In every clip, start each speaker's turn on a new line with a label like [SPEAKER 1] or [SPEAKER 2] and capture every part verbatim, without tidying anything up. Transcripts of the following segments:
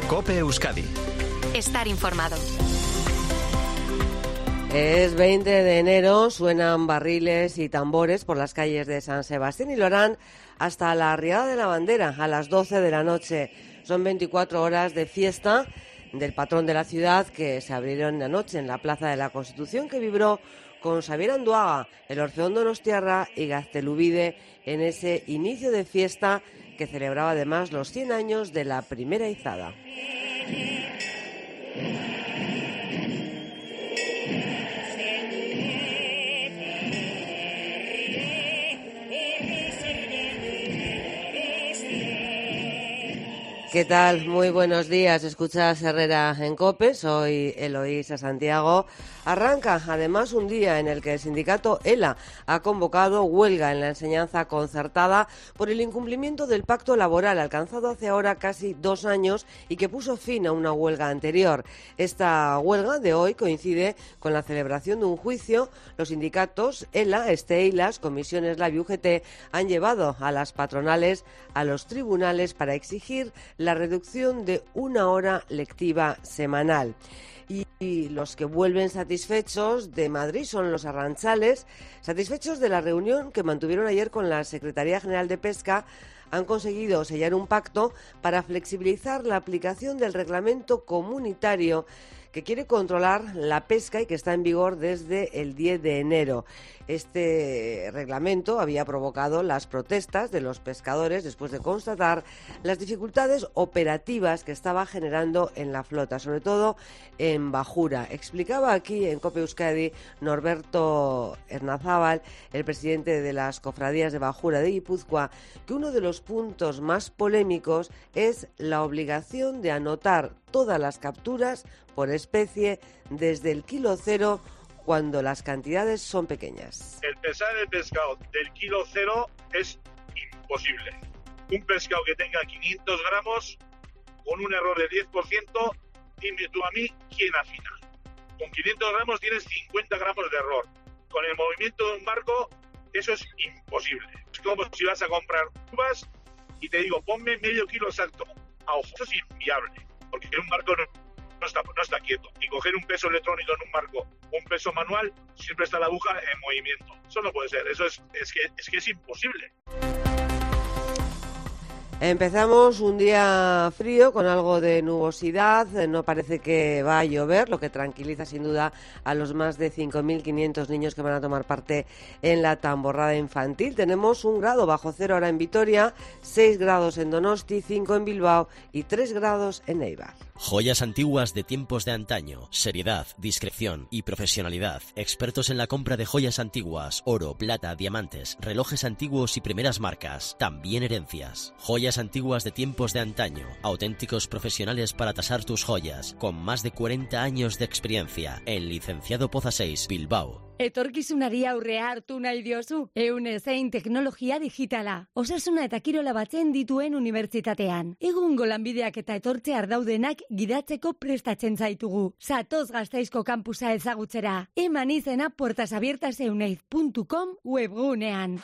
[SPEAKER 1] COPE Euskadi.
[SPEAKER 2] Estar informado.
[SPEAKER 3] Es veinte de enero, suenan barriles y tambores por las calles de San Sebastián y lo harán hasta la Riada de la Bandera a las doce de la noche. Son veinticuatro horas de fiesta del patrón de la ciudad que se abrieron anoche en la Plaza de la Constitución, que vibró con Xabier Anduaga, el Orfeón Donostiarra y Gaztelubide en ese inicio de fiesta que celebraba además los cien años de la primera izada. ¿Qué tal? Muy buenos días. Escuchas Herrera en COPE. Soy Eloísa Santiago. Arranca, además, un día en el que el sindicato ELA ha convocado huelga en la enseñanza concertada por el incumplimiento del pacto laboral alcanzado hace ahora casi dos años y que puso fin a una huelga anterior. Esta huelga de hoy coincide con la celebración de un juicio. Los sindicatos ELA, Esteilas, Comisiones Lab y U G T han llevado a las patronales a los tribunales para exigir la reducción de una hora lectiva semanal. Y los que vuelven satisfechos de Madrid son los arranchales, satisfechos de la reunión que mantuvieron ayer con la Secretaría General de Pesca. Han conseguido sellar un pacto para flexibilizar la aplicación del reglamento comunitario que quiere controlar la pesca y que está en vigor desde el diez de enero. Este reglamento había provocado las protestas de los pescadores después de constatar las dificultades operativas que estaba generando en la flota, sobre todo en bajura. Explicaba aquí en COPE Euskadi Norberto Ernazábal, el presidente de las cofradías de bajura de Guipúzcoa, que uno de los puntos más polémicos es la obligación de anotar todas las capturas por especie desde el kilo cero cuando las cantidades son pequeñas.
[SPEAKER 4] El pesar el pescado del kilo cero es imposible. Un pescado que tenga quinientos gramos con un error del diez por ciento, dime tú a mí quién afina. Con quinientos gramos tienes cincuenta gramos de error. Con el movimiento de un barco eso es imposible. Es como si vas a comprar uvas y te digo ponme medio kilo exacto. A ojo, eso es inviable, porque un barco no No está, no está quieto. Y coger un peso electrónico en un barco, un peso manual, siempre está la aguja en movimiento. Eso no puede ser, eso es, es, que, es que es imposible.
[SPEAKER 3] Empezamos un día frío con algo de nubosidad, no parece que va a llover, lo que tranquiliza sin duda a los más de cinco mil quinientos niños que van a tomar parte en la tamborrada infantil. Tenemos un grado bajo cero ahora en Vitoria, seis grados en Donosti, cinco en Bilbao y tres grados en Eibar.
[SPEAKER 5] Joyas antiguas de tiempos de antaño, seriedad, discreción y profesionalidad. Expertos en la compra de joyas antiguas, oro, plata, diamantes, relojes antiguos y primeras marcas, también herencias. Joyas antiguas de tiempos de antaño, auténticos profesionales para tasar tus joyas, con más de cuarenta años de experiencia, en Licenciado Poza seis, Bilbao.
[SPEAKER 6] Etorkizunari aurrea hartu nahi diozu, eune zein teknologia digitala. Osasuna eta kirola batzen dituen unibertsitatean. Egungo lanbideak eta etortze ardaudenak gidatzeko prestatzen zaitugu. Zatoz Gasteizko kampusa ezagutzera. Eman izena puertasabiertaseuneiz puntu com webgunean.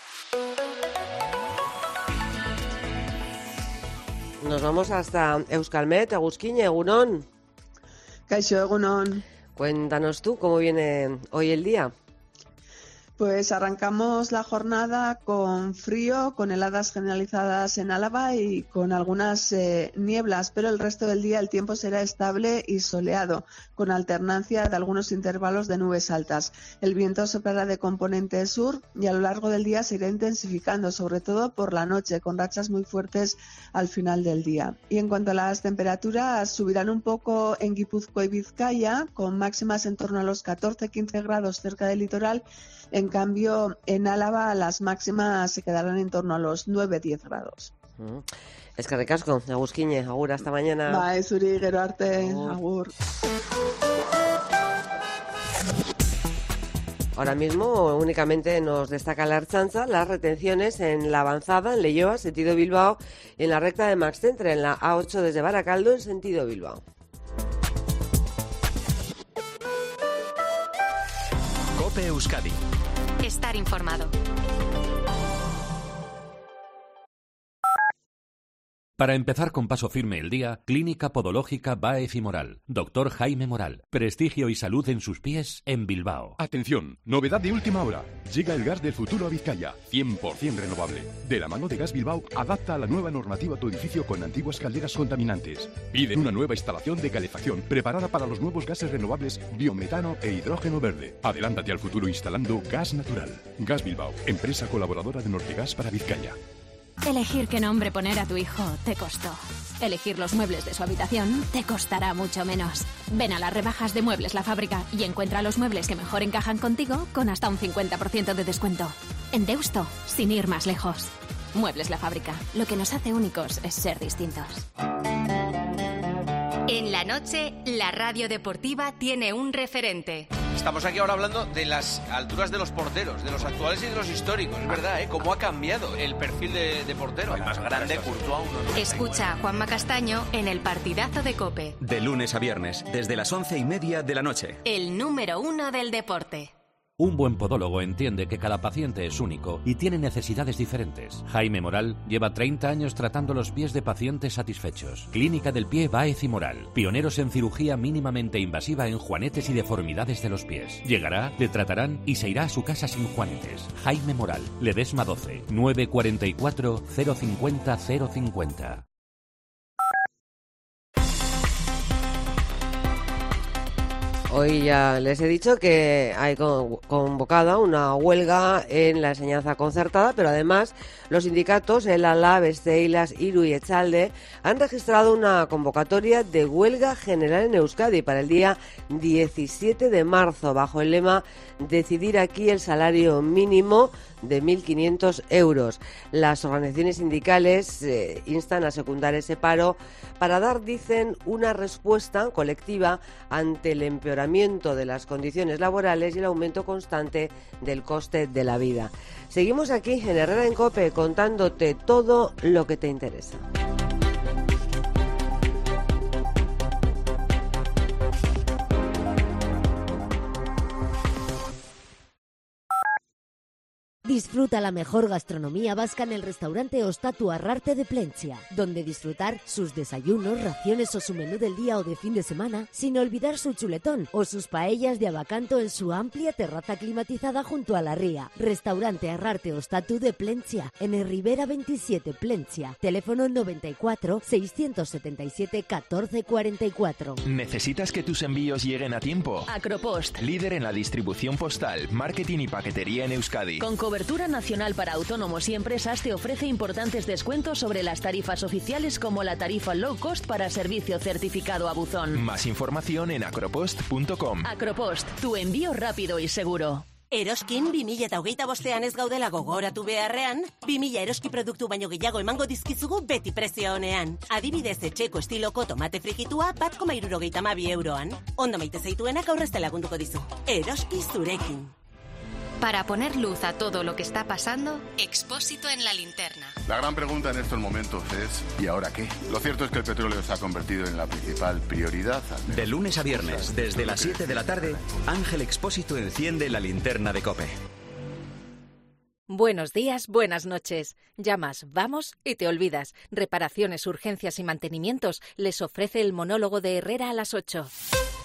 [SPEAKER 3] Nos vamos hasta Euskalmet, Agusquiñe, Egunon.
[SPEAKER 7] Kaixo, Egunon.
[SPEAKER 3] Cuéntanos tú cómo viene hoy el día.
[SPEAKER 7] Pues arrancamos la jornada con frío, con heladas generalizadas en Álava y con algunas eh, nieblas, pero el resto del día el tiempo será estable y soleado, con alternancia de algunos intervalos de nubes altas. El viento soplará de componente sur y a lo largo del día se irá intensificando, sobre todo por la noche, con rachas muy fuertes al final del día. Y en cuanto a las temperaturas, subirán un poco en Guipúzcoa y Vizcaya, con máximas en torno a los catorce a quince grados cerca del litoral. En cambio, en Álava las máximas se quedarán en torno a los nueve a diez grados.
[SPEAKER 3] Mm. Es que recasco, Agusquiñe, agur, hasta mañana.
[SPEAKER 7] Bai, zuri, gero arte, agur. agur.
[SPEAKER 3] Ahora mismo únicamente nos destaca la Ertzaintza las retenciones en la avanzada en Leioa, sentido Bilbao, y en la recta de Max Centre, en la A ocho desde Baracaldo, en sentido Bilbao.
[SPEAKER 1] COPE Euskadi.
[SPEAKER 2] Estar informado.
[SPEAKER 8] Para empezar con paso firme el día, Clínica Podológica Báez y Moral. Doctor Jaime Moral. Prestigio y salud en sus pies en Bilbao.
[SPEAKER 9] Atención, novedad de última hora. Llega el gas del futuro a Vizcaya, cien por ciento renovable. De la mano de Gas Bilbao, adapta a la nueva normativa tu edificio con antiguas calderas contaminantes. Pide una nueva instalación de calefacción preparada para los nuevos gases renovables, biometano e hidrógeno verde. Adelántate al futuro instalando gas natural. Gas Bilbao, empresa colaboradora de Nortegas para Vizcaya.
[SPEAKER 10] Elegir qué nombre poner a tu hijo te costó. Elegir los muebles de su habitación te costará mucho menos. Ven a las rebajas de Muebles La Fábrica y encuentra los muebles que mejor encajan contigo con hasta un cincuenta por ciento de descuento. En Deusto, sin ir más lejos. Muebles La Fábrica. Lo que nos hace únicos es ser distintos.
[SPEAKER 2] En la noche, la radio deportiva tiene un referente.
[SPEAKER 11] Estamos aquí ahora hablando de las alturas de los porteros, de los actuales y de los históricos. Es verdad, ¿eh? Cómo ha cambiado el perfil de, de portero. El más grande, Courtois. Uno,
[SPEAKER 2] Escucha a Juanma Castaño en el partidazo de COPE.
[SPEAKER 1] De lunes a viernes, desde las once y media de la noche.
[SPEAKER 2] El número uno del deporte.
[SPEAKER 8] Un buen podólogo entiende que cada paciente es único y tiene necesidades diferentes. Jaime Moral lleva treinta años tratando los pies de pacientes satisfechos. Clínica del Pie Báez y Moral. Pioneros en cirugía mínimamente invasiva en juanetes y deformidades de los pies. Llegará, le tratarán y se irá a su casa sin juanetes. Jaime Moral. Ledesma doce, nueve cuarenta y cuatro, cero cincuenta, cero cincuenta.
[SPEAKER 3] Hoy ya les he dicho que hay convocada una huelga en la enseñanza concertada, pero además los sindicatos, el ALA, Besteilas, Iru y Echalde, han registrado una convocatoria de huelga general en Euskadi para el día diecisiete de marzo, bajo el lema Decidir aquí el salario mínimo de mil quinientos euros. Las organizaciones sindicales eh, instan a secundar ese paro para dar, dicen, una respuesta colectiva ante el empeoramiento de las condiciones laborales y el aumento constante del coste de la vida. Seguimos aquí en Herrera en COPE contándote todo lo que te interesa.
[SPEAKER 12] Disfruta la mejor gastronomía vasca en el restaurante Ostatu Arrarte de Plentzia, donde disfrutar sus desayunos, raciones o su menú del día o de fin de semana, sin olvidar su chuletón o sus paellas de abacanto en su amplia terraza climatizada junto a la ría. Restaurante Arrarte Ostatu de Plentzia, en el Rivera veintisiete Plentzia, teléfono noventa y cuatro, seiscientos setenta y siete, catorce cuarenta y cuatro.
[SPEAKER 13] ¿Necesitas que tus envíos lleguen a tiempo?
[SPEAKER 10] Acropost,
[SPEAKER 13] líder en la distribución postal, marketing y paquetería en Euskadi.
[SPEAKER 10] Con cobertura nacional para autónomos y empresas, te ofrece importantes descuentos sobre las tarifas oficiales, como la tarifa low cost para servicio certificado a buzón.
[SPEAKER 13] Más información en acropost punto com.
[SPEAKER 10] Acropost, tu envío rápido y seguro.
[SPEAKER 14] Eroskin bi mila hogeita bostean ez gaudela gogoratu beharrean, bi mila eroski produktu baino gehiago emango dizkizugu beti prezio honean. Adibidez, etxeko estiloko tomate frikitua bat koma hirurogeita hamabi euroan. Ondo maite zaituenak aurrezte lagunduko dizu. Eroski zurekin.
[SPEAKER 2] Para poner luz a todo lo que está pasando, Expósito en la linterna.
[SPEAKER 15] La gran pregunta en estos momentos es ¿y ahora qué? Lo cierto es que el petróleo se ha convertido en la principal prioridad.
[SPEAKER 1] De lunes a viernes, desde las siete de la tarde, Ángel Expósito enciende la linterna de COPE.
[SPEAKER 16] Buenos días, buenas noches. Llamas, vamos y te olvidas. Reparaciones, urgencias y mantenimientos les ofrece el monólogo de Herrera a las ocho.